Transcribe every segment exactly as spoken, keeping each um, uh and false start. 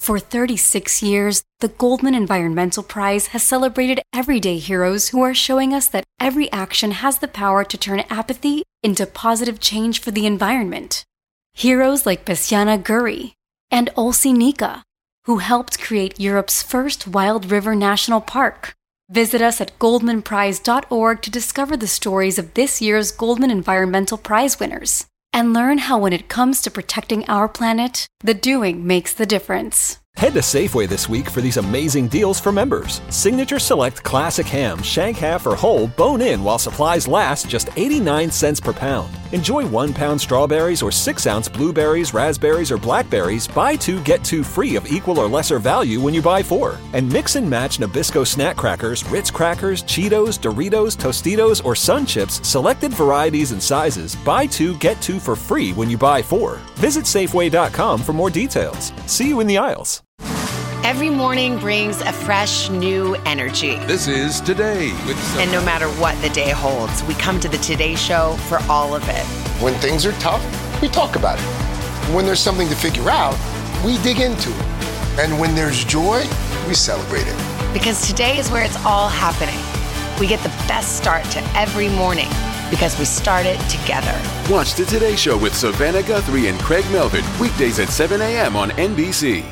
For thirty-six years, the Goldman Environmental Prize has celebrated everyday heroes who are showing us that every action has the power to turn apathy into positive change for the environment. Heroes like Besiana Guri and Olsi Nika, who helped create Europe's first wild river national park. Visit us at goldman prize dot org to discover the stories of this year's Goldman Environmental Prize winners and learn how when it comes to protecting our planet, the doing makes the difference. Head to Safeway this week for these amazing deals for members. Signature Select Classic Ham, Shank Half or Whole, bone in while supplies last, just eighty-nine cents per pound. Enjoy one pound strawberries or six ounce blueberries, raspberries, or blackberries. Buy two, get two free of equal or lesser value when you buy four. And mix and match Nabisco snack crackers, Ritz crackers, Cheetos, Doritos, Tostitos, or Sun Chips, selected varieties and sizes. Buy two, get two for free when you buy four. Visit Safeway dot com for more details. See you in the aisles. Every morning brings a fresh, new energy. This is Today with Sophie. And no matter what the day holds, we come to the Today Show for all of it. When things are tough, we talk about it. When there's something to figure out, we dig into it. And when there's joy, we celebrate it. Because today is where it's all happening. We get the best start to every morning because we start it together. Watch the Today Show with Savannah Guthrie and Craig Melvin, weekdays at seven a.m. on N B C.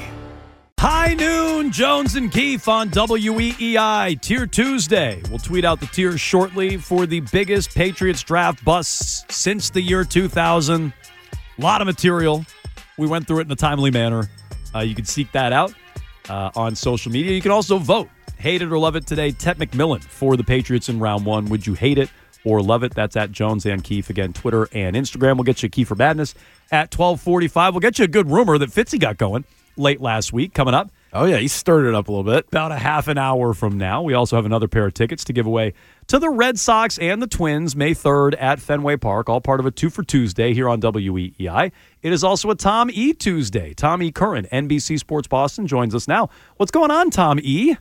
High noon, Jones and Keefe on W E E I, Tier Tuesday. We'll tweet out the tiers shortly for the biggest Patriots draft busts since the year two thousand. A lot of material. We went through it in a timely manner. Uh, you can seek that out uh, on social media. You can also vote. Hate it or love it today. Ted McMillan for the Patriots in round one. Would you hate it or love it? That's at Jones and Keefe. Again, Twitter and Instagram. We'll get you Keefe for Madness at twelve forty-five. We'll get you a good rumor that Fitzy got going late last week coming up. Oh, yeah, he stirred it up a little bit. About a half an hour from now. We also have another pair of tickets to give away to the Red Sox and the Twins May third at Fenway Park, all part of a Two for Tuesday here on W E E I. It is also a Tom E. Tuesday. Tom E. Curran, N B C Sports Boston, joins us now. What's going on, Tom E.?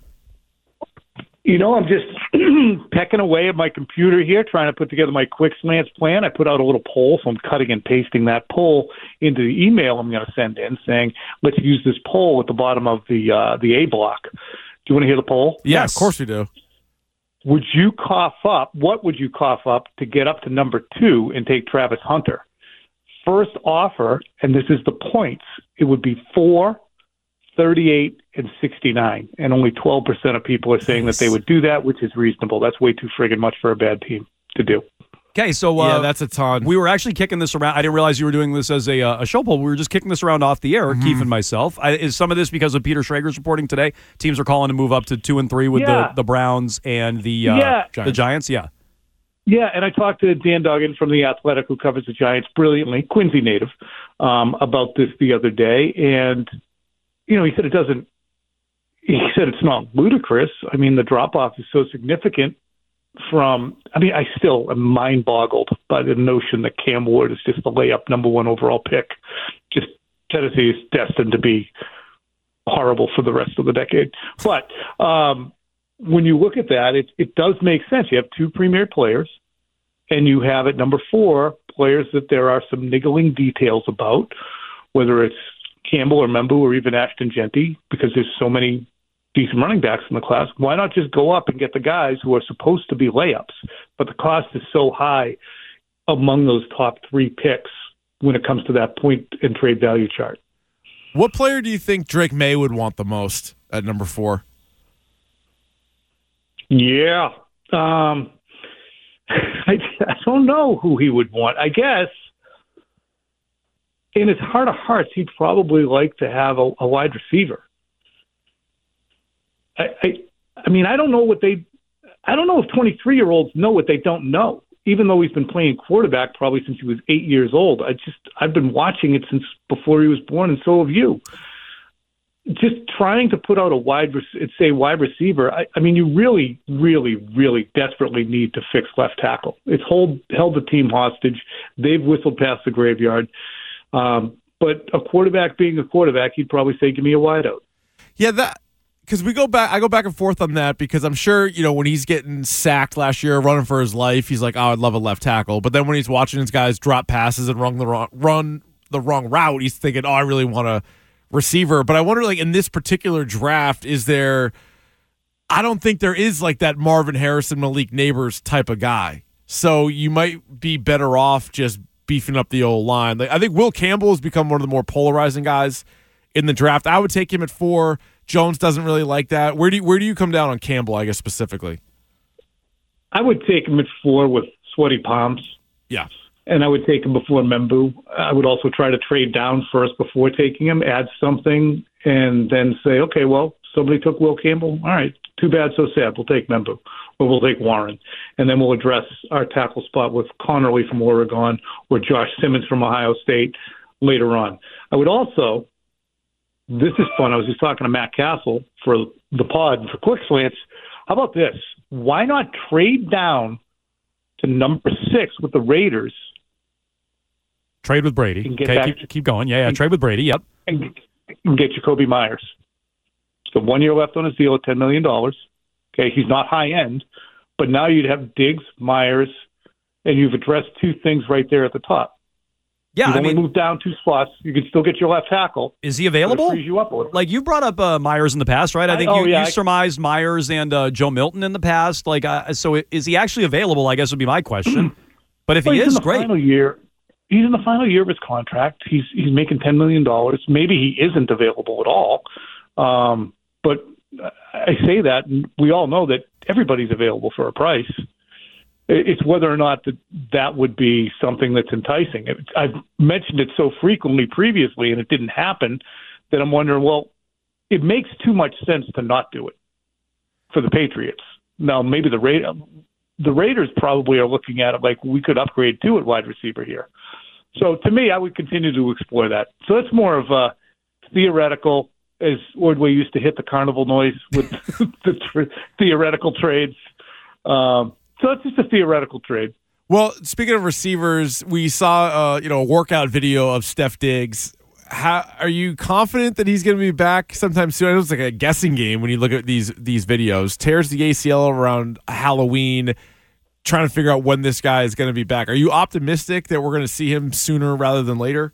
You know, I'm just pecking away at my computer here, trying to put together my quick slants plan. I put out a little poll, so I'm cutting and pasting that poll into the email I'm going to send in, saying, let's use this poll at the bottom of the uh, the A block. Do you want to hear the poll? Yeah, yes. Of course we do. Would you cough up, what would you cough up to get up to number two and take Travis Hunter? First offer, and this is the points, it would be four, thirty-eight, and sixty-nine, and only twelve percent of people are saying that they would do that, which is reasonable. That's way too friggin' much for a bad team to do. Okay, so uh, yeah, that's a ton. We were actually kicking this around. I didn't realize you were doing this as a, uh, a show poll. We were just kicking this around off the air, mm-hmm. Keefe and myself. I, is some of this because of Peter Schrager's reporting today? Teams are calling to move up to two and three with yeah. the, the Browns and the uh, yeah. Giants. the Giants. Yeah. Yeah, and I talked to Dan Duggan from The Athletic, who covers the Giants brilliantly, Quincy native, um, about this the other day. And, you know, he said it doesn't, he said it's not ludicrous. I mean, the drop-off is so significant from, I mean, I still am mind-boggled by the notion that Cam Ward is just the layup number one overall pick. Just Tennessee is destined to be horrible for the rest of the decade. But um, when you look at that, it, it does make sense. You have two premier players, and you have at number four players that there are some niggling details about, whether it's Campbell or Membu or even Ashton Genty, because there's so many decent running backs in the class. Why not just go up and get the guys who are supposed to be layups? But the cost is so high among those top three picks when it comes to that point and trade value chart. What player do you think Drake May would want the most at number four? Yeah. Um, I, I don't know who he would want. I guess in his heart of hearts, he'd probably like to have a, a wide receiver. I, I, I mean, I don't know what they. I don't know if twenty-three-year-olds know what they don't know. Even though he's been playing quarterback probably since he was eight years old, I just I've been watching it since before he was born, and so have you. Just trying to put out a wide, say wide receiver. I, I mean, you really, really, really desperately need to fix left tackle. It's hold held the team hostage. They've whistled past the graveyard. Um, but a quarterback being a quarterback, he'd probably say, "Give me a wideout." Yeah, that because we go back. I go back and forth on that because I'm sure you know when he's getting sacked last year, running for his life, he's like, "Oh, I'd love a left tackle." But then when he's watching his guys drop passes and run the wrong run the wrong route, he's thinking, "Oh, I really want to receiver. But I wonder, like, in this particular draft, is there – I don't think there is, like, that Marvin Harrison, Malik Neighbors type of guy. So you might be better off just beefing up the old line. Like, I think Will Campbell has become one of the more polarizing guys in the draft. I would take him at four. Jones doesn't really like that. Where do you, where do you come down on Campbell, I guess, specifically? I would take him at four with sweaty palms. Yeah. And I would take him before Membu. I would also try to trade down first before taking him, add something, and then say, okay, well, somebody took Will Campbell. All right, too bad, so sad. We'll take Membu, or we'll take Warren. And then we'll address our tackle spot with Connerly from Oregon or Josh Simmons from Ohio State later on. I would also, this is fun, I was just talking to Matt Castle for the pod, for Quick Slants. How about this? Why not trade down to number six with the Raiders? Trade with Brady. Okay, keep, keep going. Yeah, yeah, and, trade with Brady, yep. And, and get Jacoby Myers. So one year left on his deal at ten million dollars. Okay, he's not high end, but now you'd have Diggs, Myers, and you've addressed two things right there at the top. Yeah, You've I only mean, moved down two spots. You can still get your left tackle. Is he available? Frees you up a little. Like, you brought up uh, Myers in the past, right? I think I, oh, you, yeah, you I, surmised Myers and uh, Joe Milton in the past. Like, uh, so is he actually available, I guess would be my question. But if well, he he's is, in the great. Final year, he's in the final year of his contract. He's he's making ten million dollars. Maybe he isn't available at all. Um, but I say that, and we all know that everybody's available for a price. It's whether or not that, that would be something that's enticing. I've mentioned it so frequently previously, and it didn't happen, that I'm wondering, well, it makes too much sense to not do it for the Patriots. Now, maybe the Ra- the Raiders probably are looking at it like we could upgrade to at wide receiver here. So to me, I would continue to explore that. So it's more of a theoretical, as Ordway used to hit the carnival noise with the tr- theoretical trades. Um, So it's just a theoretical trade. Well, speaking of receivers, we saw uh, you know a workout video of Steph Diggs. How are you confident that he's going to be back sometime soon? I know it's like a guessing game when you look at these these videos. Tears the A C L around Halloween, trying to figure out when this guy is going to be back. Are you optimistic that we're going to see him sooner rather than later?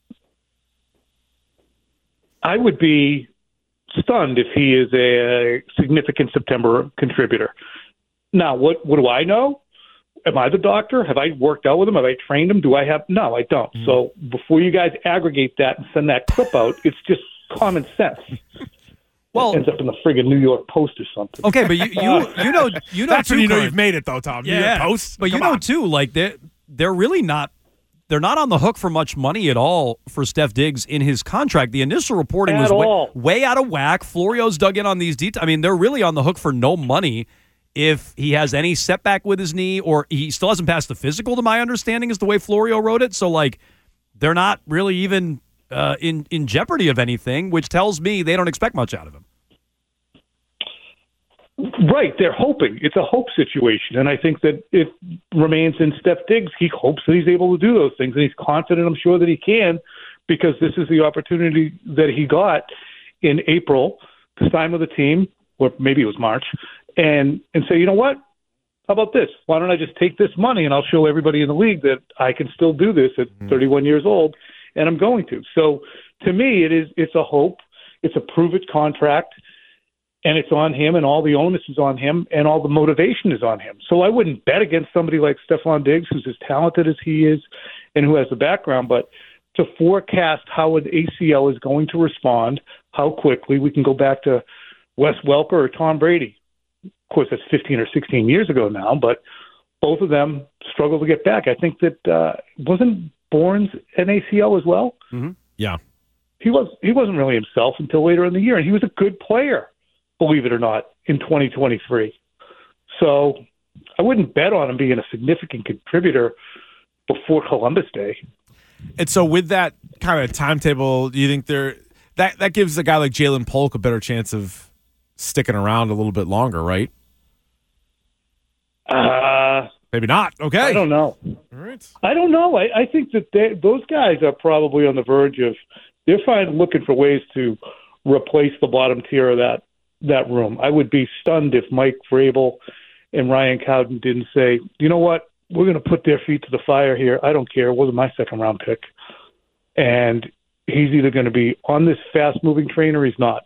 I would be stunned if he is a significant September contributor. Now, what, what do I know? Am I the doctor? Have I worked out with him? Have I trained him? Do I have? No, I don't. Mm. So before you guys aggregate that and send that clip out, it's just common sense. Well, it ends up in the friggin' New York Post or something. Okay, but you you, you know you know that's too, when you know Kurt. you've made it though, Tom. Yeah, New York Post. But Come you know on. too, like they they're really not. They're not on the hook for much money at all for Steph Diggs in his contract. The initial reporting at was all. way, way out of whack. Florio's dug in on these details. I mean, they're really on the hook for no money if he has any setback with his knee, or he still hasn't passed the physical, to my understanding, is the way Florio wrote it. So, like, they're not really even uh, in, in jeopardy of anything, which tells me they don't expect much out of him. Right, they're hoping. It's a hope situation, and I think that it remains in Steph Diggs. He hopes that he's able to do those things, and he's confident, I'm sure, that he can, because this is the opportunity that he got in April to sign with the team, or maybe it was March, and and say, you know what? How about this? Why don't I just take this money and I'll show everybody in the league that I can still do this at mm-hmm. thirty-one years old, and I'm going to. So to me, it is it's a hope. It's a prove-it contract. And it's on him, and all the onus is on him, and all the motivation is on him. So I wouldn't bet against somebody like Stephon Diggs, who's as talented as he is and who has the background. But to forecast how an A C L is going to respond, how quickly, we can go back to Wes Welker or Tom Brady. Of course, that's fifteen or sixteen years ago now, but both of them struggled to get back. I think that uh, wasn't Bourne's an A C L as well? Mm-hmm. Yeah. He was, he wasn't really himself until later in the year, and he was a good player, believe it or not, in twenty twenty-three. So I wouldn't bet on him being a significant contributor before Columbus Day. And so with that kind of timetable, do you think there that, that gives a guy like Jalen Polk a better chance of sticking around a little bit longer, right? Uh, Maybe not. Okay. I don't know. All right. I don't know. I, I think that they, those guys are probably on the verge of – they're fine looking for ways to replace the bottom tier of that that room. I would be stunned if Mike Vrabel and Ryan Cowden didn't say, you know what, we're going to put their feet to the fire here. I don't care. It wasn't my second round pick. And he's either going to be on this fast-moving train or he's not.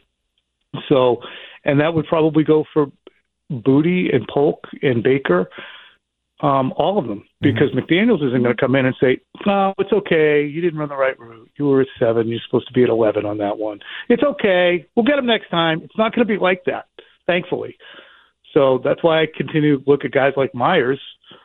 So, and that would probably go for Booty and Polk and Baker, um, all of them, because mm-hmm. McDaniels isn't going to come in and say, no, it's okay. You didn't run the right route. You were at seven. You're supposed to be at eleven on that one. It's okay. We'll get him next time. It's not going to be like that, thankfully. So that's why I continue to look at guys like Myers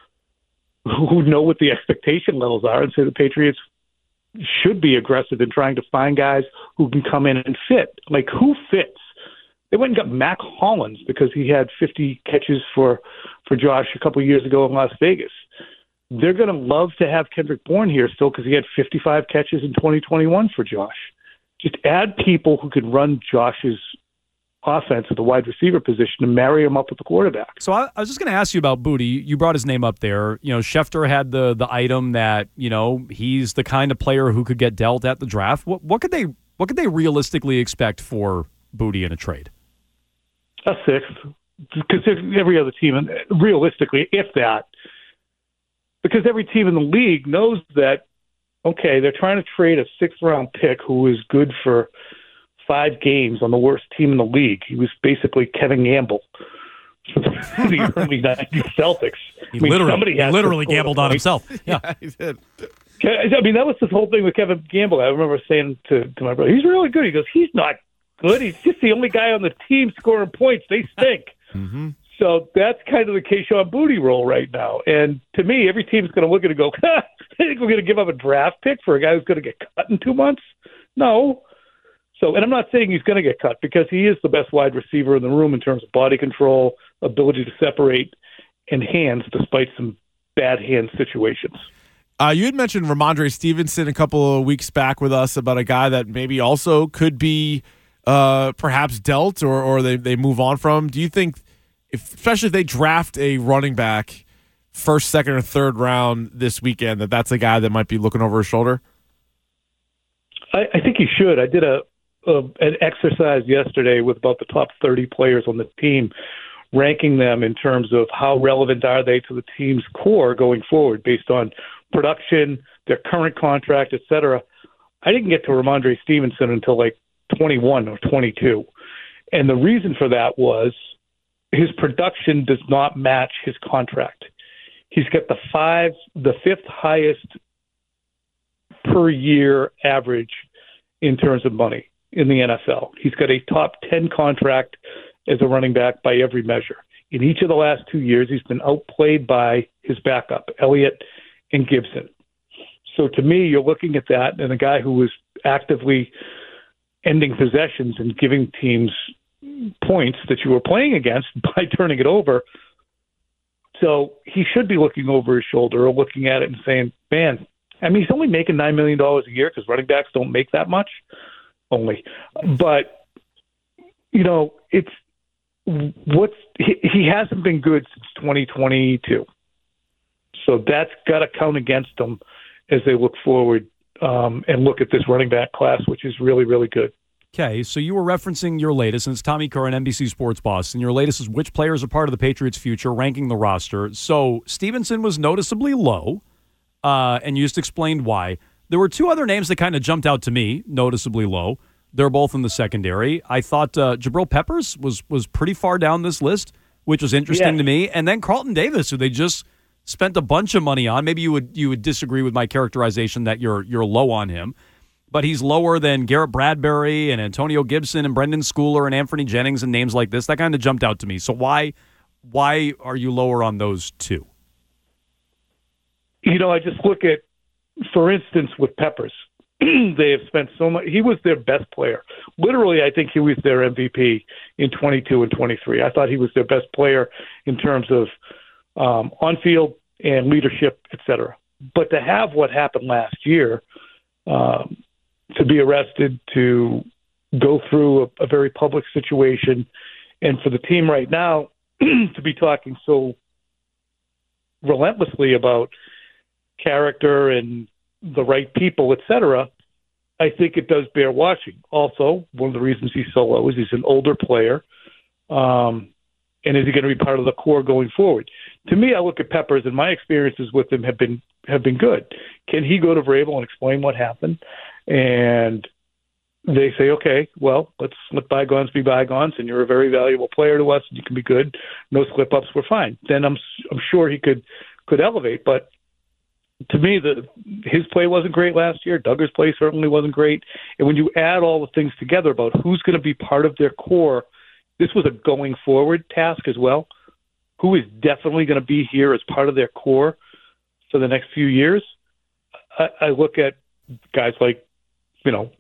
who know what the expectation levels are and say the Patriots should be aggressive in trying to find guys who can come in and fit. Like, who fits? They went and got Mac Hollins because he had fifty catches for, for Josh a couple of years ago in Las Vegas. They're going to love to have Kendrick Bourne here still because he had fifty-five catches in twenty twenty-one for Josh. Just add people who can run Josh's offense at the wide receiver position and marry him up with the quarterback. So I, I was just going to ask you about Booty. You brought his name up there. You know, Schefter had the the item that, you know, he's the kind of player who could get dealt at the draft. What, what could they what could they realistically expect for Booty in a trade? A sixth, because every other team, and realistically, if that, because every team in the league knows that, okay, they're trying to trade a sixth-round pick who is good for five games on the worst team in the league. He was basically Kevin Gamble for the early nineties Celtics. He I mean, literally, somebody he has literally to gambled on himself. Yeah. yeah, he did. I mean, that was the whole thing with Kevin Gamble. I remember saying to, to my brother, he's really good. He goes, he's not good. He's just the only guy on the team scoring points. They stink. Mm-hmm. So that's kind of the Keyshawn Booty role right now. And to me, every team's going to look at it and go, I think we're going to give up a draft pick for a guy who's going to get cut in two months? No. So, and I'm not saying he's going to get cut because he is the best wide receiver in the room in terms of body control, ability to separate, and hands, despite some bad hand situations. Uh, you had mentioned Ramondre Stevenson a couple of weeks back with us about a guy that maybe also could be uh, perhaps dealt or, or they, they move on from. Do you think, if, especially if they draft a running back first, second, or third round this weekend, that that's a guy that might be looking over his shoulder? I, I think he should. I did a, a an exercise yesterday with about the top thirty players on the team, ranking them in terms of how relevant are they to the team's core going forward based on production, their current contract, et cetera. I didn't get to Ramondre Stevenson until like twenty-one or twenty-two. And the reason for that was his production does not match his contract. He's got the five, the fifth highest per year average in terms of money in the N F L. He's got a top ten contract as a running back by every measure. In each of the last two years, he's been outplayed by his backup, Elliott and Gibson. So to me, you're looking at that and a guy who was actively ending possessions and giving teams points that you were playing against by turning it over. So he should be looking over his shoulder or looking at it and saying, man, I mean, he's only making nine million dollars a year because running backs don't make that much only. But, you know, it's what's he, he hasn't been good since twenty twenty-two. So that's got to count against them as they look forward um, and look at this running back class, which is really, really good. Okay, so you were referencing your latest, and it's Tommy Curran, N B C Sports boss, and your latest is which players are part of the Patriots' future, ranking the roster. So Stevenson was noticeably low, uh, and you just explained why. There were two other names that kind of jumped out to me, noticeably low. They're both in the secondary. I thought uh, Jabril Peppers was was pretty far down this list, which was interesting yes. to me. And then Carlton Davis, who they just spent a bunch of money on. Maybe you would you would disagree with my characterization that you're you're low on him. But he's lower than Garrett Bradbury and Antonio Gibson and Brendan Schooler and Anthony Jennings and names like this. That kind of jumped out to me. So why why are you lower on those two? You know, I just look at, for instance, with Peppers. They have spent so much. He was their best player. Literally, I think he was their M V P in twenty-two and twenty-three. I thought he was their best player in terms of um, on-field and leadership, et cetera. But to have what happened last year, um, to be arrested, to go through a, a very public situation, and for the team right now to be talking so relentlessly about character and the right people, et cetera, I think it does bear watching. Also, one of the reasons he's so low is he's an older player, um, and is he going to be part of the core going forward? To me, I look at Peppers, and my experiences with him have been have been good. Can he go to Vrabel and explain what happened? And they say, okay, well, let's let bygones be bygones, and you're a very valuable player to us, and you can be good. No slip-ups, we're fine. Then I'm I'm sure he could could elevate. But to me, the his play wasn't great last year. Duggar's play certainly wasn't great. And when you add all the things together about who's going to be part of their core, this was a going-forward task as well. Who is definitely going to be here as part of their core for the next few years? I, I look at guys like, you know,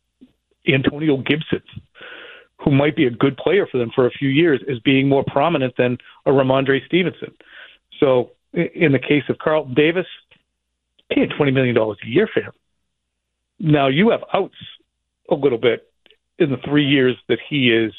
Antonio Gibson, who might be a good player for them for a few years, as being more prominent than a Ramondre Stevenson. So in the case of Carlton Davis, paying twenty million dollars a year for him. Now you have outs a little bit in the three years that he is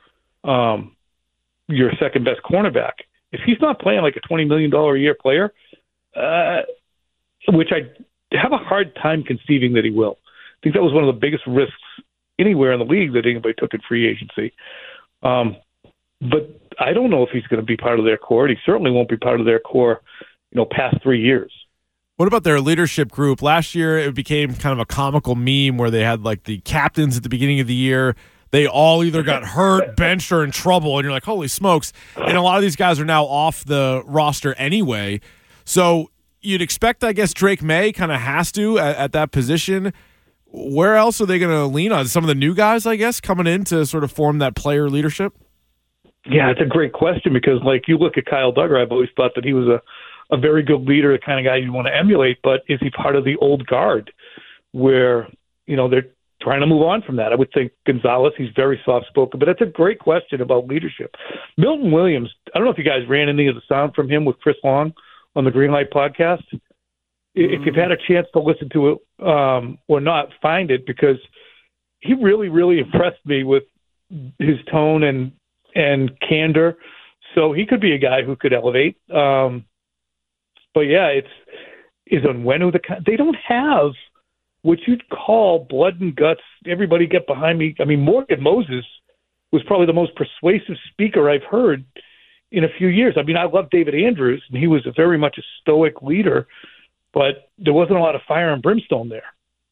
um, your second best cornerback. If he's not playing like a twenty million dollars a year player, uh, which I have a hard time conceiving that he will. I think that was one of the biggest risks anywhere in the league that anybody took in free agency. Um, but I don't know if he's going to be part of their core. He certainly won't be part of their core, you know, past three years. What about their leadership group? Last year, it became kind of a comical meme where they had like the captains at the beginning of the year. They all either got hurt, benched, or in trouble. And you're like, holy smokes. And a lot of these guys are now off the roster anyway. So you'd expect, I guess, Drake May kind of has to at, at that position. Where else are they going to lean on? Some of the new guys, I guess, coming in to sort of form that player leadership? Yeah, it's a great question because, like, you look at Kyle Duggar, I've always thought that he was a, a very good leader, the kind of guy you want to emulate, but is he part of the old guard where, you know, they're trying to move on from that? I would think Gonzalez, he's very soft-spoken, but that's a great question about leadership. Milton Williams, I don't know if you guys ran any of the sound from him with Chris Long on the Greenlight podcast. If you've had a chance to listen to it um, or not, find it, because he really, really impressed me with his tone and and candor. So he could be a guy who could elevate. Um, but yeah, it's is Onwenu the they don't have what you'd call blood and guts. Everybody get behind me. I mean, Morgan Moses was probably the most persuasive speaker I've heard in a few years. I mean, I love David Andrews, and he was a very much a stoic leader. But there wasn't a lot of fire and brimstone there.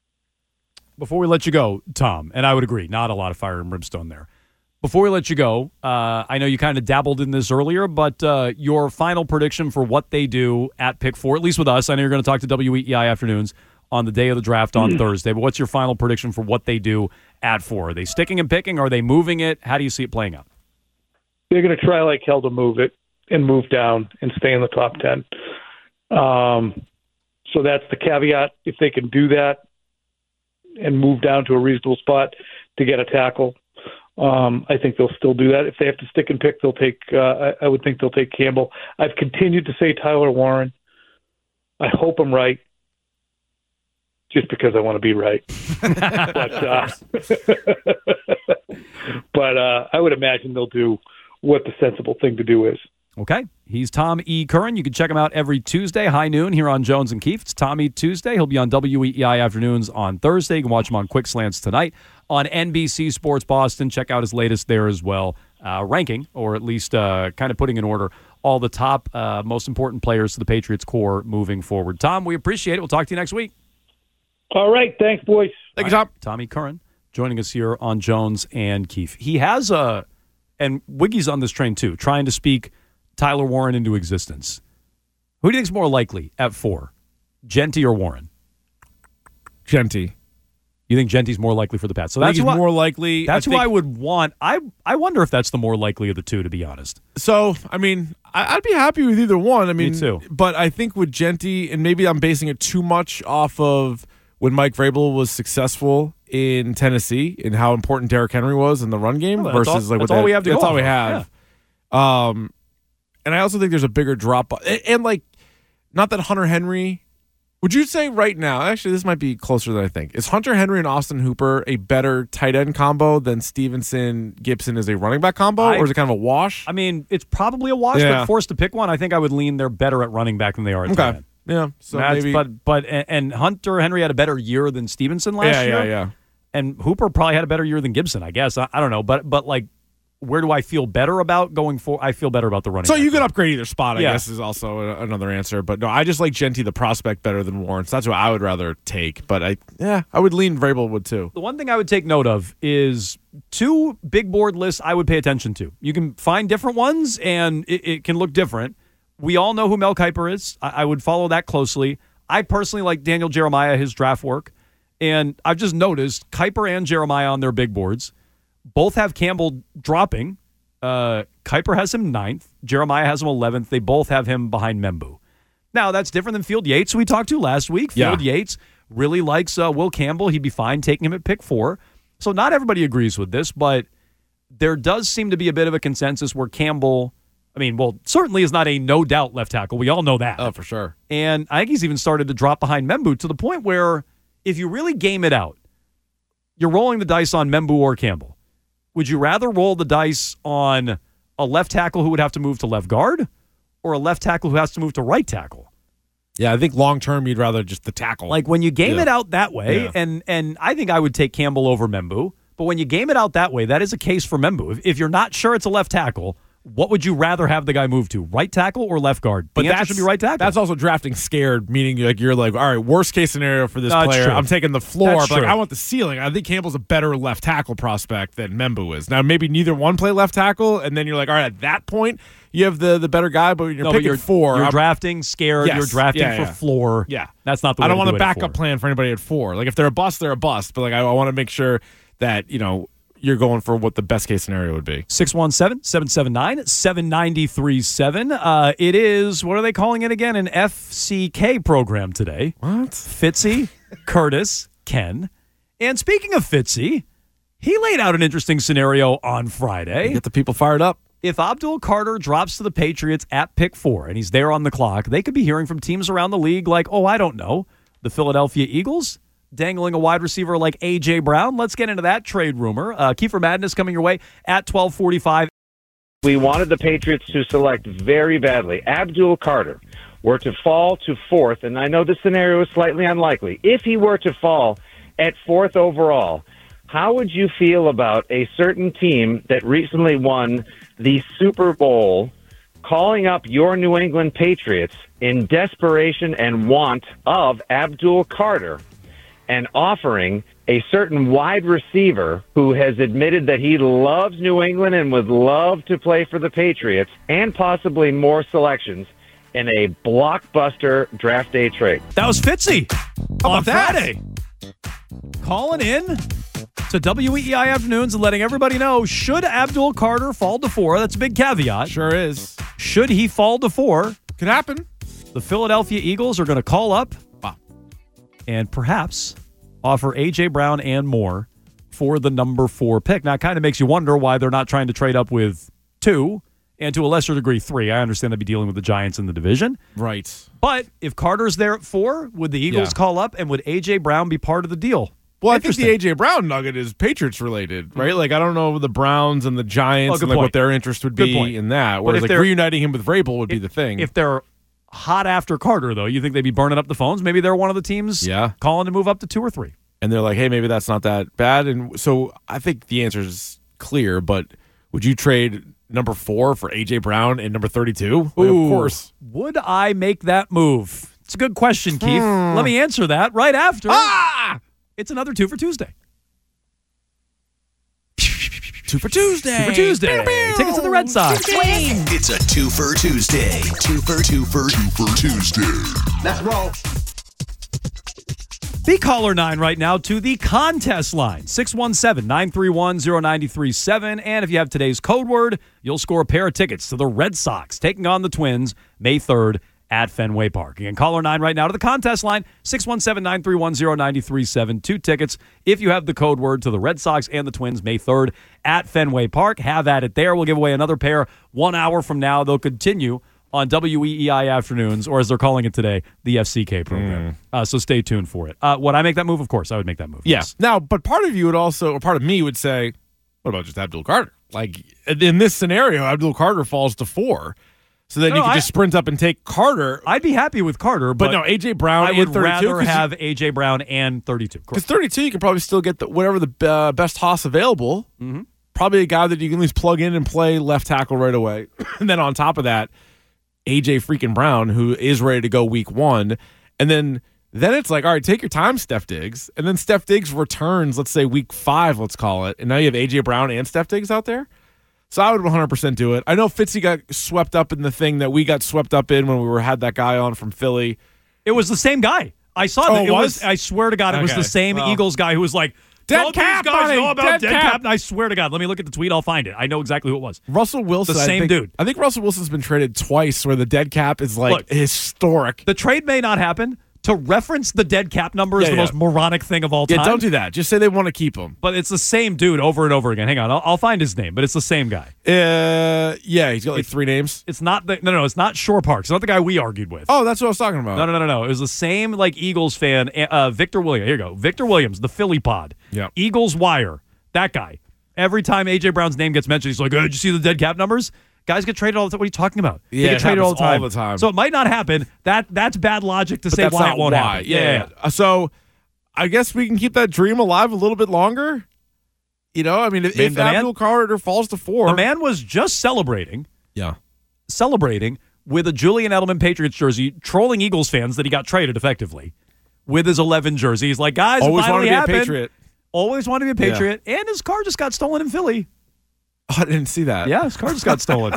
Before we let you go, Tom, and I would agree, not a lot of fire and brimstone there. Before we let you go, uh, I know you kind of dabbled in this earlier, but uh, your final prediction for what they do at pick four, at least with us, I know you're going to talk to W E E I Afternoons on the day of the draft on mm. Thursday, but what's your final prediction for what they do at four? Are they sticking and picking? Are they moving it? How do you see it playing out? They're going to try like hell to move it and move down and stay in the top ten. Um So that's the caveat. If they can do that and move down to a reasonable spot to get a tackle, um, I think they'll still do that. If they have to stick and pick, they'll take. Uh, I, I would think they'll take Campbell. I've continued to say Tyler Warren. I hope I'm right, just because I want to be right. but uh, but uh, I would imagine they'll do what the sensible thing to do is. Okay. He's Tom E. Curran. You can check him out every Tuesday, high noon, here on Jones and Keefe. It's Tommy Tuesday. He'll be on W E E I Afternoons on Thursday. You can watch him on Quick Slants tonight on N B C Sports Boston. Check out his latest there as well, uh, ranking, or at least uh, kind of putting in order all the top, uh, most important players to the Patriots core moving forward. Tom, we appreciate it. We'll talk to you next week. All right. Thanks, boys. Thank you, Tom. Tommy Curran joining us here on Jones and Keefe. He has a, and Wiggy's on this train too, trying to speak Tyler Warren into existence. Who do you think's more likely at four, Genty or Warren? Genty. You think Genty's more likely for the Pats? So that's who I, more likely. That's I who think, I would want. I I wonder if that's the more likely of the two, to be honest. So I mean, I, I'd be happy with either one. I mean, Me too. But I think with Genty, and maybe I'm basing it too much off of when Mike Vrabel was successful in Tennessee and how important Derrick Henry was in the run game well, versus all, like that's what all they, we have to that's go all we on. have. Yeah. Um. And I also think there's a bigger drop. And, and, like, not that Hunter Henry, would you say right now, actually, this might be closer than I think. Is Hunter Henry and Austin Hooper a better tight end combo than Stevenson Gibson is a running back combo? I, or is it kind of a wash? I mean, it's probably a wash, yeah. but forced to pick one, I think I would lean they're better at running back than they are at okay. tight end. Yeah. So That's, maybe. But, but, and, and Hunter Henry had a better year than Stevenson last yeah, year. Yeah, yeah, yeah. And Hooper probably had a better year than Gibson, I guess. I, I don't know. But, but like, where do I feel better about going for? I feel better about the running So back you could room. upgrade either spot, I Yeah. guess, is also a, another answer. But no, I just like Genty, the prospect, better than Warren. So that's what I would rather take. But I, yeah, I would lean Vrabel would too. The one thing I would take note of is two big board lists I would pay attention to. You can find different ones, and it, it can look different. We all know who Mel Kiper is. I, I would follow that closely. I personally like Daniel Jeremiah, his draft work. And I've just noticed Kiper and Jeremiah on their big boards both have Campbell dropping. Uh, Kiper has him ninth. Jeremiah has him eleventh. They both have him behind Membu. Now, that's different than Field Yates, who we talked to last week. Field Yeah. Yates really likes uh, Will Campbell. He'd be fine taking him at pick four. So not everybody agrees with this, but there does seem to be a bit of a consensus where Campbell, I mean, well, certainly is not a no-doubt left tackle. We all know that. Oh, for sure. And I think he's even started to drop behind Membu to the point where if you really game it out, you're rolling the dice on Membu or Campbell. Would you rather roll the dice on a left tackle who would have to move to left guard or a left tackle who has to move to right tackle? Yeah, I think long term you'd rather just the tackle. Like when you game Yeah. it out that way, Yeah. and and I think I would take Campbell over Membu, but when you game it out that way, that is a case for Membu. If, if you're not sure it's a left tackle, what would you rather have the guy move to, right tackle or left guard? The But answer that's, should be right tackle. That's also drafting scared, meaning like you're like, all right, worst case scenario for this No, it's player, true. I'm taking the floor, That's but like, true. I want the ceiling. I think Campbell's a better left tackle prospect than Membu is. Now, maybe neither one play left tackle, and then you're like, all right, at that point, you have the, the better guy, but you're no, but picking you're, four. You're I'm- drafting scared. Yes. You're drafting Yeah, for yeah. floor. Yeah. That's not the way I don't to want do a it at backup four. plan for anybody at four. Like if they're a bust, they're a bust. But like I, I want to make sure that, you know, you're going for what the best case scenario would be. six one seven, seven seven nine, seven nine three seven. Uh, it is, what are they calling it again? An F C K program today. What? Fitzy, Curtis, Ken. And speaking of Fitzy, he laid out an interesting scenario on Friday. Get the people fired up. If Abdul Carter drops to the Patriots at pick four and he's there on the clock, they could be hearing from teams around the league like, oh, I don't know, the Philadelphia Eagles dangling a wide receiver like A J. Brown. Let's get into that trade rumor. Uh, Kiefer Madness coming your way at twelve forty-five. We wanted the Patriots to select very badly. Abdul Carter were to fall to fourth, and I know this scenario is slightly unlikely. If he were to fall at fourth overall, how would you feel about a certain team that recently won the Super Bowl calling up your New England Patriots in desperation and want of Abdul Carter and offering a certain wide receiver who has admitted that he loves New England and would love to play for the Patriots and possibly more selections in a blockbuster draft day trade? That was Fitzy on about that? Friday. Calling in to W E E I Afternoons and letting everybody know, should Abdul Carter fall to four, that's a big caveat. Sure is. Should he fall to four, Could happen. the Philadelphia Eagles are going to call up Wow. and perhaps offer A J. Brown and more for the number four pick. Now, it kind of makes you wonder why they're not trying to trade up with two and to a lesser degree three. I understand they'd be dealing with the Giants in the division. Right. But if Carter's there at four, would the Eagles Yeah. call up and would A J. Brown be part of the deal? Well, I think the Interesting. A J. Brown nugget is Patriots related, right? Like I don't know the Browns and the Giants Oh, good and like point. what their interest would Good be point. in that. But Whereas if like they're- reuniting him with Vrabel would be the thing. If they're hot after Carter, though, you think they'd be burning up the phones? Maybe they're one of the teams Yeah. calling to move up to two or three. and they're like, hey, maybe that's not that bad. And so I think the answer is clear, but would you trade number four for A J. Brown and number thirty-two? Like, Ooh. of course. Would I make that move? It's a good question, Keith. Let me answer that right after. Ah! It's another two for Tuesday. Two for Tuesday. Two for Tuesday. Tickets to the Red Sox. It's a two for Tuesday. Two for two for two for Tuesday. Let's roll. Be caller nine right now to the contest line, six one seven, nine three one, zero nine three seven. And if you have today's code word, you'll score a pair of tickets to the Red Sox taking on the Twins May third at Fenway Park. Again, caller nine right now to the contest line, six one seven, nine three one, zero nine three seven. Two tickets if you have the code word to the Red Sox and the Twins May third at Fenway Park. Have at it there. We'll give away another pair one hour from now. They'll continue on W E E I Afternoons, or as they're calling it today, the F C K program. Mm. Uh, so stay tuned for it. Uh, would I make that move? Of course, I would make that move. Yeah. Yes. Now, but part of you would also, or part of me would say, what about just Abdul Carter? Like, in this scenario, Abdul Carter falls to four. So then No, you could I- just sprint up and take Carter. I'd be happy with Carter, but, But no, A J. Brown I and would thirty-two, rather 'cause you- have A J. Brown and thirty-two. Because thirty-two, you can probably still get the, whatever the uh, best hoss available. Mm-hmm. probably a guy that you can at least plug in and play left tackle right away. And then on top of that, A J freaking Brown, who is ready to go week one. And then then it's like, all right, take your time, Steph Diggs. And then Steph Diggs returns, let's say week five, let's call it. And now you have A J Brown and Steph Diggs out there. So I would one hundred percent do it. I know Fitzy got swept up in the thing that we got swept up in when we were had that guy on from Philly. It was the same guy. I saw Oh, that. it It was? was. I swear to God, it was Okay. the same Well. Eagles guy who was like, Dead "Don't cap, these guys buddy. know about Dead dead, cap." cap?" And I swear to God, let me look at the tweet. I'll find it. I know exactly who it was. Russell Wilson. The I same think- dude. I think Russell Wilson's been traded twice where the dead cap is like Look, historic. The trade may not happen. To reference the dead cap number is Yeah, the yeah. most moronic thing of all time. Yeah, don't do that. Just say they want to keep him. But it's the same dude over and over again. Hang on, I'll, I'll find his name, but it's the same guy. Uh, yeah, he's got like It's- three names. It's not the no, no, it's not Shore Park. It's not the guy we argued with. Oh, that's what I was talking about. No, no, no, no, no. It was the same like Eagles fan, uh, Victor Williams. Here you go, Victor Williams, the Philly Pod. Yep. Eagles Wire. That guy. Every time A J Brown's name gets mentioned, he's like, "Oh, did you see the dead cap numbers?" Guys get traded all the time. What are you talking about? Yeah, they get it traded all the, happens time. all the time. So it might not happen. That that's bad logic to But say that's why not it won't why. happen. Yeah, yeah. Uh, So I guess we can keep that dream alive a little bit longer. You know, I mean, if, Man, if the man- Abdul Carter falls to four, The man was just celebrating, yeah, celebrating with a Julian Edelman Patriots jersey, trolling Eagles fans that he got traded effectively with his eleven jersey. He's like, guys, always it wanted finally to be happened. a Patriot. Always wanted to be a Yeah. Patriot, and his car just got stolen in Philly. Oh, I didn't see that. Yeah, his car just got stolen.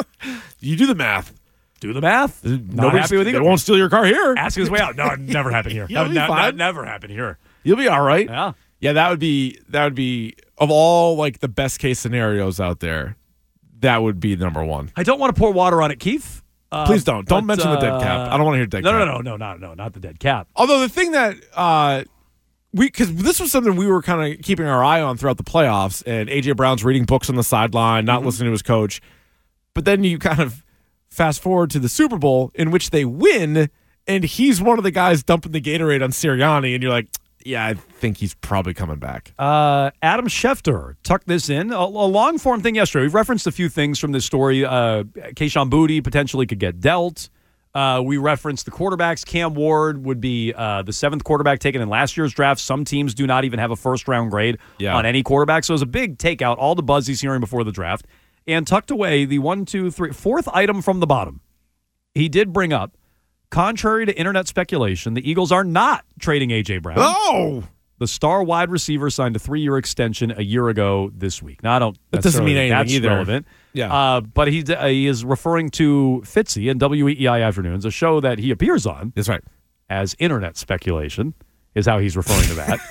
You do the math. Do the math. Not Nobody's- happy with They you. won't steal your car here. Ask his way out. No, it never happened here. You'll That, be that- fine. that never happened here. You'll be all right. Yeah. Yeah, that would be that would be of all like the best case scenarios out there. That would be number one. I don't want to pour water on it, Keith. Uh, Please don't. Don't but, mention the dead cap. I don't want to hear dead no, cap. No, no, no, no, no, no, not the dead cap. Although the thing that uh, we because this was something we were kind of keeping our eye on throughout the playoffs, and A J Brown's reading books on the sideline, not Mm-hmm. listening to his coach. But then you kind of fast forward to the Super Bowl in which they win, and he's one of the guys dumping the Gatorade on Sirianni, and you're like, yeah, I think he's probably coming back. Uh, Adam Schefter tucked this in. A, a long form thing yesterday. We've referenced a few things from this story. Uh, Kayshon Boutte potentially could get dealt. Uh, we referenced the quarterbacks. Cam Ward would be uh, the seventh quarterback taken in last year's draft. Some teams do not even have a first round grade Yeah. on any quarterback. So it was a big takeout. All the buzz he's hearing before the draft. And tucked away the one, two, three, fourth item from the bottom. He did bring up, contrary to internet speculation, the Eagles are not trading A J Brown. Oh! The star wide receiver signed a three-year extension a year ago this week. Now, I don't. That doesn't mean necessarily- anything that's either. relevant. Yeah. Uh, but he uh, he is referring to Fitzy and W E E I Afternoons, a show that he appears on. That's right. As internet speculation is how he's referring to that.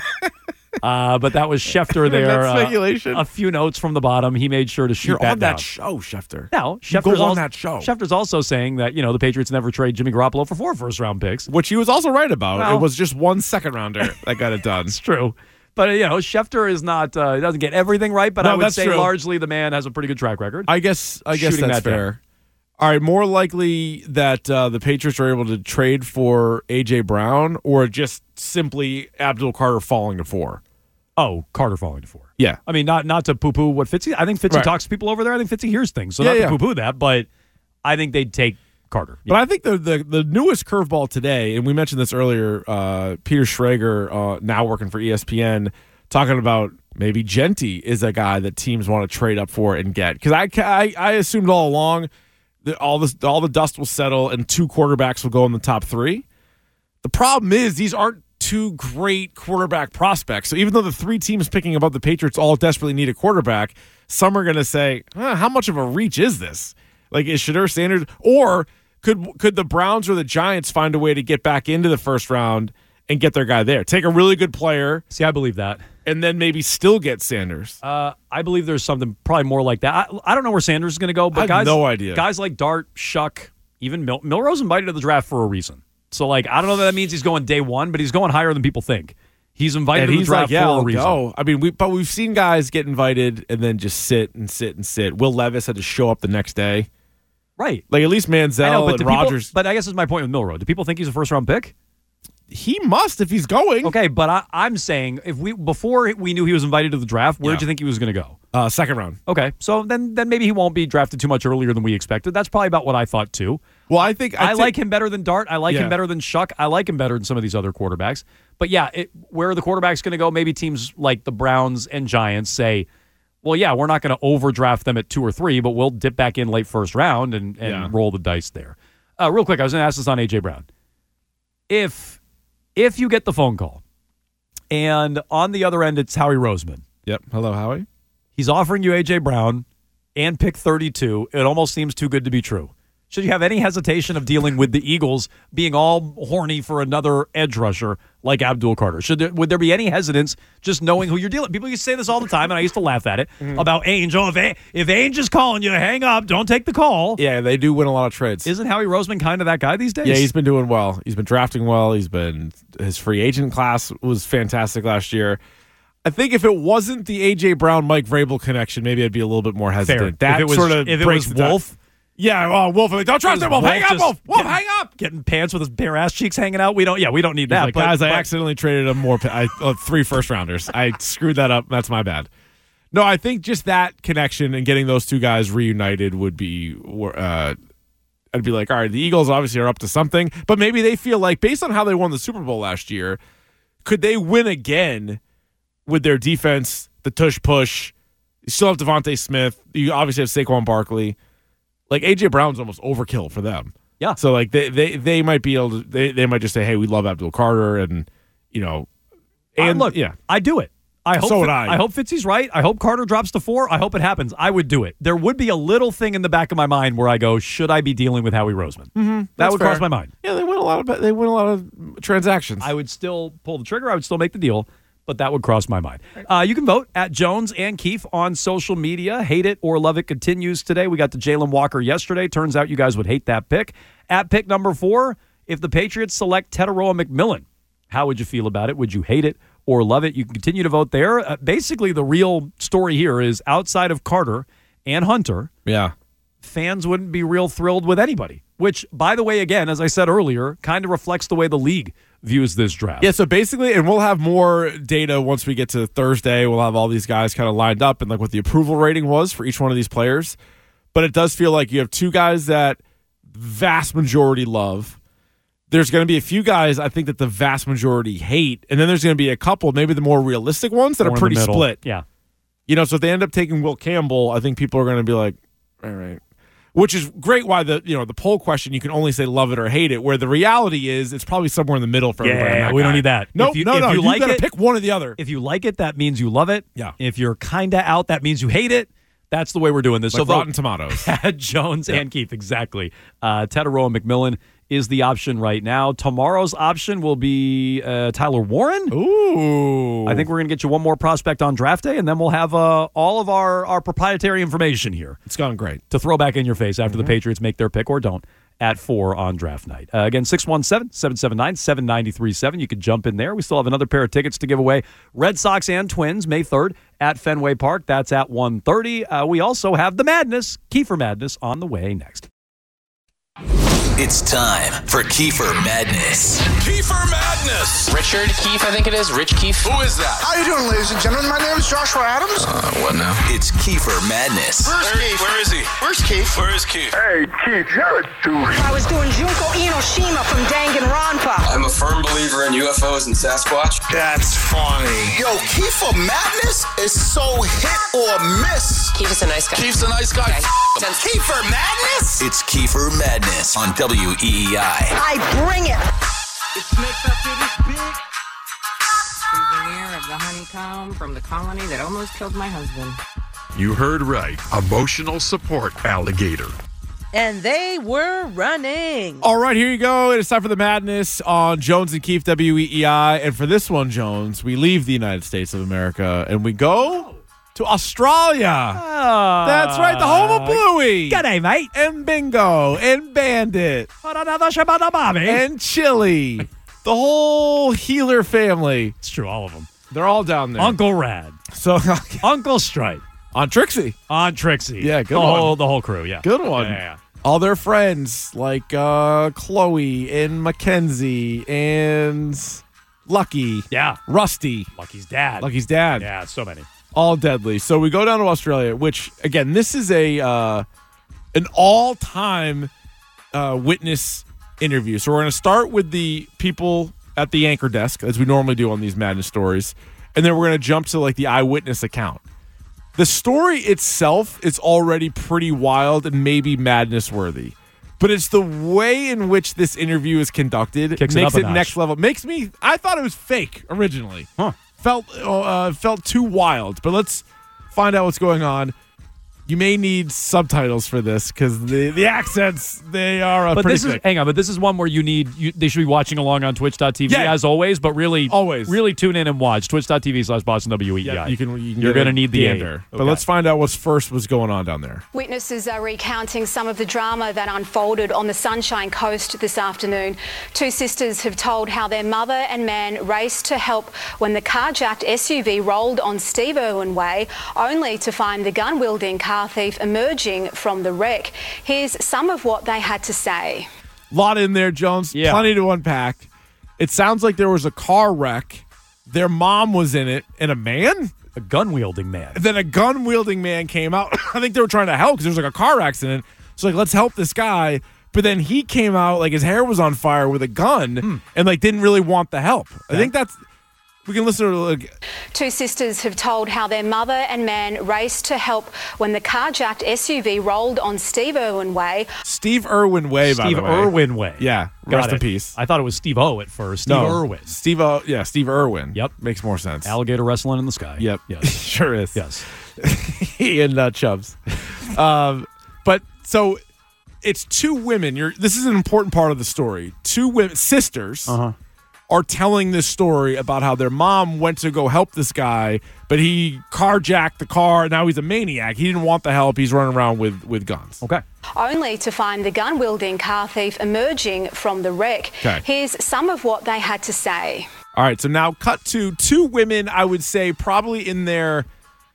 Uh, but that was Schefter there. Internet uh, speculation. a few notes from the bottom. He made sure to shoot You're that on that down. show, Schefter. Now, You Schefter's go on also, that show. Schefter's also saying that, you know, the Patriots never trade Jimmy Garoppolo for four first-round picks. Which he was also right about. Well- it was just one second rounder that got it done. It's true. But, you know, Schefter is not, uh, doesn't get everything right, but No, I would that's say true. largely the man has a pretty good track record. I guess I guess Shooting that's that down. fair. All right, more likely that uh, the Patriots are able to trade for A J Brown or just simply Abdul Carter falling to four. Oh, Carter falling to four. Yeah. I mean, not not to poo-poo what Fitzy. I think Fitzy Right. talks to people over there. I think Fitzy hears things. So Yeah, not yeah. to poo-poo that, but I think they'd take Carter. But I think the, the the newest curveball today, and we mentioned this earlier, uh, Peter Schrager, uh, now working for E S P N, talking about maybe Genty is a guy that teams want to trade up for and get. Because I, I, I assumed all along that all, this, all the dust will settle and two quarterbacks will go in the top three. The problem is these aren't two great quarterback prospects. So even though the three teams picking above the Patriots all desperately need a quarterback, some are going to say, huh, how much of a reach is this? Like, is Shedeur Sanders, or could could the Browns or the Giants find a way to get back into the first round and get their guy there? Take a really good player. See, I believe that. And then maybe still get Sanders. Uh, I believe there's something probably more like that. I, I don't know where Sanders is going to go, but I have guys, no idea. Guys like Dart, Shuck, even Mil- Milrose invited to the draft for a reason. So, like, I don't know that that means he's going day one, but he's going higher than people think. He's invited And to the he's draft like, yeah, for a I'll reason. go. I mean, we but we've seen guys get invited and then just sit and sit and sit. Will Levis had to show up the next day. Right. Like, at least I know, Manziel but and do people- Rodgers. But I guess is my point with Milroe. Do people think he's a first round pick? He must if he's going. Okay, but I, I'm saying if we before we knew he was invited to the draft, where Yeah. did you think he was going to go? Uh, second round. Okay, so then then maybe he won't be drafted too much earlier than we expected. That's probably about what I thought too. Well, I think I, think- like him better than Dart. I like Yeah. him better than Shuck. I like him better than some of these other quarterbacks. But yeah, it, where are the quarterbacks going to go? Maybe teams like the Browns and Giants say, well, yeah, we're not going to overdraft them at two or three, but we'll dip back in late first round and, and Yeah. roll the dice there. Uh, real quick, I was going to ask this on A J Brown. If if you get the phone call and on the other end it's Howie Roseman, Yep. Hello, Howie. he's offering you A J Brown and pick thirty-two, it almost seems too good to be true. Should you have any hesitation of dealing with the Eagles being all horny for another edge rusher like Abdul Carter? Should there, would there be any hesitance just knowing who you're dealing? People used to say this all the time, and I used to laugh at it Mm-hmm. about Ainge. Oh, if, A- if Ainge is calling you, hang up. Don't take the call. Yeah, they do win a lot of trades. Isn't Howie Roseman kind of that guy these days? Yeah, he's been doing well. He's been drafting well. He's been his free agent class was fantastic last year. I think if it wasn't the A J Brown Mike Vrabel connection, maybe I'd be a little bit more hesitant. Fair. That if it was, sort of if it breaks was the tie. Wolf. Yeah, oh, Wolf. Like, don't trust him, Wolf. Hang up, just Wolf. Wolf, getting- hang up. Getting pants with his bare ass cheeks hanging out. We don't. Yeah, we don't need He's that. like, but, guys, I but- accidentally traded him more. I, uh, three first rounders. I screwed that up. That's my bad. No, I think just that connection and getting those two guys reunited would be. Uh, I'd be like, all right, the Eagles obviously are up to something, but maybe they feel like based on how they won the Super Bowl last year, could they win again with their defense, the tush push? You still have Devontae Smith. You obviously have Saquon Barkley. Like A J Brown's almost overkill for them. Yeah. So like they they, they might be able to they, they might just say, hey, we love Abdul Carter and you know and uh, look, yeah. I do it. I hope So would Fit- I. I hope Fitzy's right. I hope Carter drops to four. I hope it happens. I would do it. There would be a little thing in the back of my mind where I go, should I be dealing with Howie Roseman? Mm-hmm. That That's would fair. cross my mind. Yeah, they win a lot of they win a lot of transactions. I would still pull the trigger. I would still make the deal, but that would cross my mind. Uh, you can vote at Jones and Keefe on social media. Hate it or love it continues today. We got to Jalen Walker yesterday. Turns out you guys would hate that pick. At pick number four, if the Patriots select Teteroa McMillan, how would you feel about it? Would you hate it or love it? You can continue to vote there. Uh, basically, the real story here is outside of Carter and Hunter, yeah. fans wouldn't be real thrilled with anybody, which, by the way, again, as I said earlier, kind of reflects the way the league views this draft. Yeah, so basically, and we'll have more data once we get to Thursday. We'll have all these guys kind of lined up and like what the approval rating was for each one of these players. But it does feel like you have two guys that vast majority love. There's going to be a few guys I think that the vast majority hate, and then there's going to be a couple, maybe the more realistic ones that More are in the pretty middle. split. Yeah. You know, so if they end up taking Will Campbell, I think people are going to be like, all right. Which is great why the you know the poll question, you can only say love it or hate it, where the reality is it's probably somewhere in the middle for everybody. Yeah, on that we guy. don't need that. No, If you- no, if no. you You, like got to it- pick one or the other. If you like it, that means you love it. Yeah. If you're kind of out, that means you hate it. That's the way we're doing this. Like so vote Rotten Tomatoes. at Jones and Keith, exactly. Uh, Teteroa McMillan is the option right now. Tomorrow's option will be uh, Tyler Warren. Ooh. I think we're going to get you one more prospect on draft day, and then we'll have uh, all of our, our proprietary information here It's gone great. to throw back in your face after Mm-hmm. the Patriots make their pick or don't at four on draft night. Uh, again, six one seven, seven seven nine, seven nine three seven. You could jump in there. We still have another pair of tickets to give away. Red Sox and Twins, May third at Fenway Park. That's at one thirty. Uh, we also have the Madness, Kiefer Madness, on the way next. It's time for Kiefer Madness. Kiefer Madness. Richard Keefe, I think it is. Rich Keefe. Who is that? How you doing, ladies and gentlemen? My name is Joshua Adams. Uh, what now? It's Kiefer Madness. Where's Where, Keith? where is he? Where's Keith? Where is Keith? Hey, Keith, you're a douche. I was doing Junko Inoshima from Danganronpa. I'm a firm believer in U F Os and Sasquatch. That's funny. Yo, Kiefer Madness is so hit or miss. Keefe is a nice guy. Keith's a nice guy. Okay. F- him. Kiefer Madness? It's Kiefer Madness on W E E I. I bring it. Souvenir of the honeycomb from the colony that almost killed my husband. You heard right. Emotional support alligator. And they were running. All right, here you go. It is time for the Madness on Jones and Keefe, W E E I. And for this one, Jones, we leave the United States of America and we go to Australia. Uh, That's right, the home of Bluey. G'day, mate. And Bingo. And Bandit. For another Shabbat Bobby. And Chili. The whole Healer family. It's true, all of them. They're all down there. Uncle Rad. So Uncle Stripe. on Trixie. On Trixie. Yeah, good the one. Whole, the whole crew, yeah. Good one. Yeah, yeah, yeah. All their friends like uh, Chloe and Mackenzie and Lucky. Yeah. Rusty. Lucky's dad. Lucky's dad. Yeah, so many. All deadly. So we go down to Australia, which again, this is a uh, an all-time uh, witness interview. So we're going to start with the people at the anchor desk, as we normally do on these Madness stories, and then we're going to jump to like the eyewitness account. The story itself is already pretty wild and maybe madness worthy. But it's the way in which this interview is conducted Kicks it makes up a it notch. next level. Makes me I thought it was fake originally. Huh. Felt uh, felt too wild. But let's find out what's going on. You may need subtitles for this because the, the accents, they are uh, But pretty this is thick. hang on, but this is one where you need you, they should be watching along on twitch dot t v Yeah. as always, but really Always. really tune in and watch twitch dot t v slash Boston W E E I. Yeah, you can, you can You're get going to a need the gander. aid. But Okay. let's find out what's first was going on down there. Witnesses are recounting some of the drama that unfolded on the Sunshine Coast this afternoon. Two sisters have told how their mother and man raced to help when the carjacked S U V rolled on Steve Irwin Way, only to find the gun-wielding car thief emerging from the wreck. Here's some of what they had to say. Lot in there, Jones. Yeah. Plenty to unpack. It sounds like there was a car wreck. Their mom was in it, and a man? A gun-wielding man. Then a gun-wielding man came out. I think they were trying to help because there was like a car accident. So like, let's help this guy. But then he came out like his hair was on fire with a gun Hmm. and like didn't really want the help. I think that's. We can listen to like, Two sisters have told how their mother and man raced to help when the carjacked S U V rolled on Steve Irwin Way. Steve Irwin Way, by Steve the way. Irwin Way. Yeah. Got Rest it. in peace. I thought it was Steve O at first. Steve No, Irwin. Steve O. Yeah, Steve Irwin. Yep. Makes more sense. Alligator wrestling in the sky. Yep. Yes. Sure is. Yes. He and uh, Chubbs. um, but so it's two women. You're. This is an important part of the story. Two women, sisters, Uh-huh. are telling this story about how their mom went to go help this guy, but he carjacked the car. Now he's a maniac. He didn't want the help. He's running around with with guns. Okay. Only to find the gun-wielding car thief emerging from the wreck. Okay. Here's some of what they had to say. All right. So now cut to two women. I would say probably in their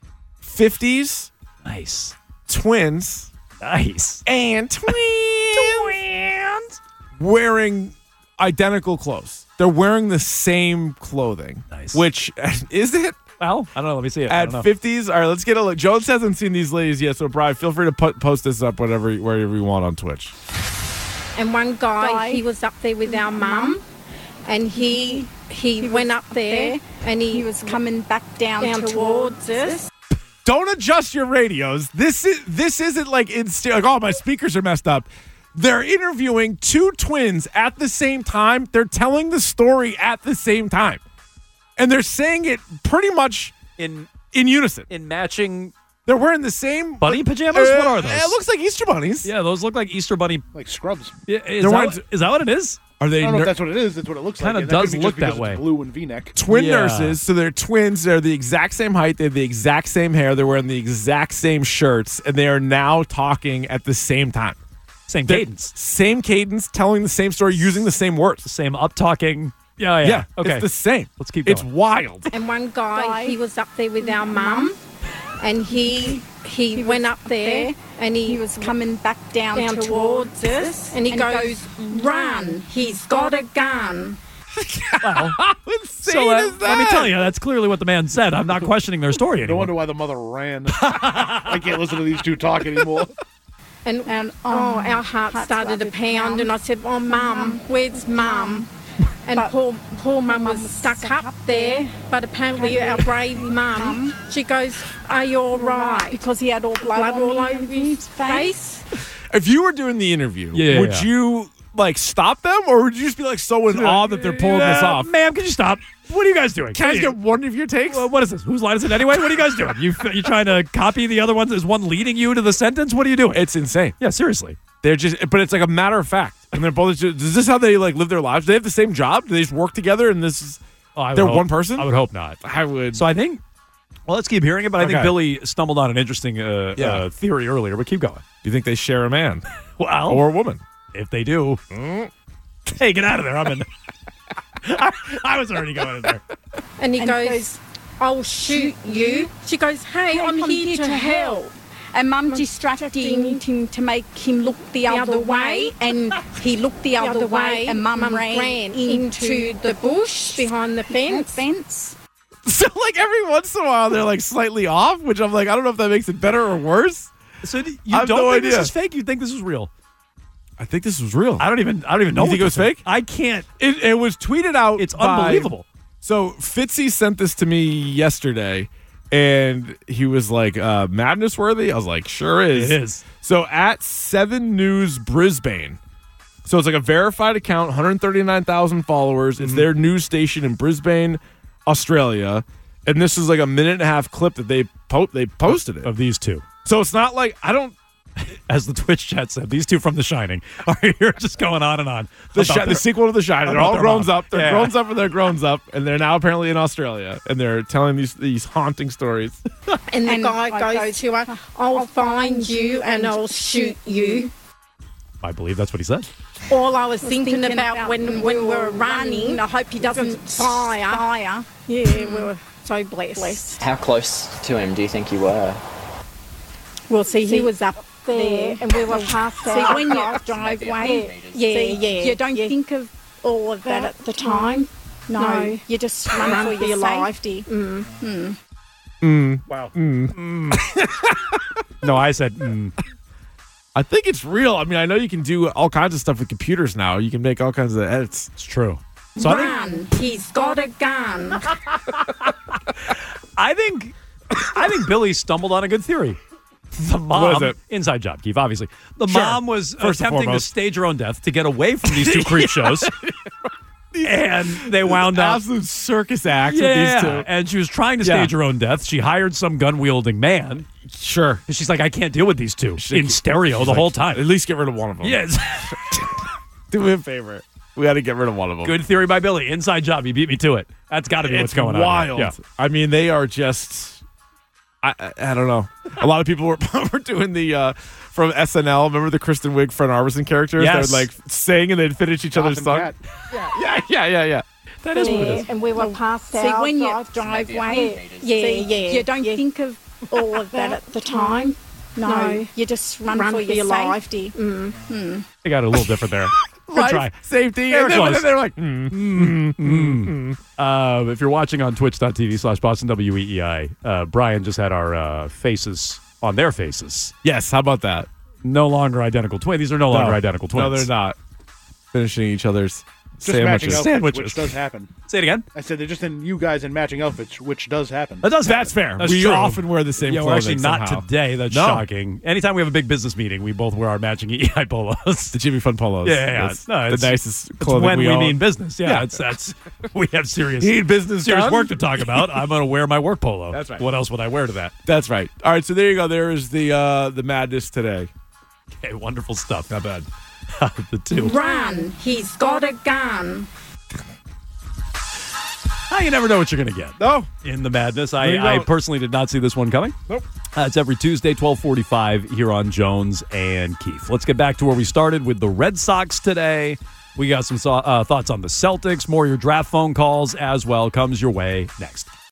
fifties. Nice. Twins. Nice. And twins. twins. Wearing identical clothes. They're wearing the same clothing. Nice. Which, is it? Well, I don't know. Let me see it. I don't At know. fifties? All right, let's get a look. Jones hasn't seen these ladies yet, so Brian, feel free to put, post this up whatever, wherever you want on Twitch. And one guy, he was up there with our mum, and he he, went up there, and he, was coming back down, towards us. Don't adjust your radios. This is this isn't like in stereo. Like, oh, my speakers are messed up. They're interviewing two twins at the same time. They're telling the story at the same time, and they're saying it pretty much in in unison, in matching. They're wearing the same bunny pajamas. Uh, what are those? It looks like Easter bunnies. Yeah, those look like Easter bunny. Like scrubs. Yeah, is, They're that, wearing- what- is that what it is? Are they I don't know ner- if that's what it is. That's what it looks Kinda like. And that does could be look just because that way. It's blue and V-neck. Twin Yeah. nurses, so they're twins. They're the exact same height. They have the exact same hair. They're wearing the exact same shirts, and they are now talking at the same time. Same They're- cadence. Same cadence, telling the same story, using the same words. Same up talking. Yeah, yeah. Yeah, okay. it's the same. Let's keep going. It's wild. And one guy, he was up there with our mum, and he he, went up there, and he, was coming back down, towards us, and he goes, "Run! He's got a gun." Well, How insane so uh, is that? let me tell you, that's clearly what the man said. I'm not questioning their story No anymore. wonder why the mother ran. I can't listen to these two talk anymore. And, and oh, our heart started to pound, and I said, "Oh, Mum, where's Mum?" And poor, poor Mum was stuck up there, but apparently our brave Mum, she goes, "Are you all right?" Because he had all blood, all over his face. If you were doing the interview, Yeah, would yeah. you like stop them, or would you just be like so in awe that they're pulling this Uh, off? Ma'am, can you stop? What are you guys doing? Can I What just are you- get one of your takes? Well, what is this? Whose line is it anyway? What are you guys doing? You you trying to copy the other ones? Is one leading you to the sentence? What are you doing? It's insane. Yeah, seriously. They're just, but it's like a matter of fact, and they're both. Just, is this how they like live their lives? Do they have the same job? Do they just work together? And this is Oh, I would they're hope- one person. I would hope not. I would. So I think. Well, let's keep hearing it. But I think Okay. Billy stumbled on an interesting uh, Yeah. uh, theory earlier. But keep going. Do you think they share a man Well, or a woman? if they do, hey, get out of there. I'm in. I, I was already going in there. And he goes, "I'll shoot you." She goes, "Hey, I'm, here, to help." And Mum distracting him to make him look the, other, way, and he looked the, other, way, and Mum ran, into the bush behind the fence. fence. So like every once in a while they're like slightly off, which I'm like, I don't know if that makes it better or worse. So do- I you have don't no think idea. this is fake? You think this is real? I think this was real. I don't even. I don't even know. You think what it was to think. fake? I can't. It, it was tweeted out. It's by- unbelievable. So Fitzy sent this to me yesterday, And he was like, uh, madness worthy? I was like, sure is. It is. So at seven News Brisbane. So it's like a verified account, one hundred thirty-nine thousand followers. It's Mhm. their news station in Brisbane, Australia. And this is like a minute and a half clip that they po- they posted it. Of these two. So it's not like, I don't. As the Twitch chat said, these two from The Shining are here just going on and on. The, about shi- the their- sequel to The Shining. They're about all their grown mom. up. They're Yeah. grown up and they're grown up. And they're now apparently in Australia. And they're telling these these haunting stories. And the And guy I goes go to her, I'll find you and I'll shoot you. I believe that's what he said. All I was, Was thinking, thinking about, about when, when when we we were were running, running, I hope he doesn't fire. fire. Yeah, we were so blessed. How close to him do you think you were? Well, see, See, he was up there and we were past See, our when you driveway. Yeah, Yeah, see, yeah. you don't yeah. think of all of that at the time. No, No, you just run, run for for your your life. safety. Mm. Mm. Mm. Wow. Mm. No, I said, mm. I think it's real. I mean, I know you can do all kinds of stuff with computers now. You can make all kinds of edits. It's true. So I think, Run, he's got a gun. I think, I think Billy stumbled on a good theory. The mom, What is it? inside job, Keith, obviously. The Sure. mom was First and attempting to foremost. stage her own death to get away from these two creep shows. And they wound up. Absolute circus acts Yeah, with these two. and she was trying to Yeah. stage her own death. She hired some gun-wielding man. Sure. And she's like, I can't deal with these two She- in stereo she's the like, whole time. At least get rid of one of them. Yes. Do me a favor. We got to get rid of one of them. Good theory by Billy. Inside job. He beat me to it. That's got to be It's what's going on. wild. here. I mean, they are just. I, I I don't know. A lot of people were, were doing the uh, from S N L. Remember the Kristen Wiig, Fred Armisen characters? Yes. They would like sing and they'd finish each other's song. Cat. Yeah, yeah, yeah, yeah. That is what it Yeah, is. and we were past See, our when you driveway. Yeah, Yeah, yeah. yeah. You don't yeah. think of all of that at the time. No, No, you just run, run for, for your, your life. safety. Mm. Mm. They got a little different there. Good Life, try. safety. Very And then, close. then they're like, mm, mm, mm, mm. Uh, if you're watching on twitch.tv slash Boston W E E I, uh, Brian just had our uh, faces on their faces. Yes, how about that? No longer identical twins. These are no, longer identical twins. No, they're not. Finishing each other's Just matching sandwiches. outfits, Sandwiches. which does happen. Say it again. I said they're just in you guys in matching outfits, which does happen. That does That's happen. fair. That's we true. often wear the same Yeah, we're clothing actually not somehow. today. That's No. shocking. Anytime we have a big business meeting, we both wear our matching E E I polos. The Jimmy Fun polos. Yeah, yeah, yeah. That's No, it's- the nicest It's clothing when we, own. mean business. Yeah, Yeah. It's, that's we have serious, You need business serious done? work to talk about. I'm going to wear my work polo. That's right. What else would I wear to that? That's right. All right, so there you go. There is the uh, the madness today. Okay, wonderful stuff. Not bad. The two. Run, he's got a gun. Ah, you never know what you're going to get. No. In the madness. No, you I, I don't. personally did not see this one coming. Nope. Uh, it's every Tuesday, twelve forty-five here on Jones and Keith. Let's get back to where we started with the Red Sox today. We got some so- uh, thoughts on the Celtics, more of your draft phone calls as well. Comes your way next.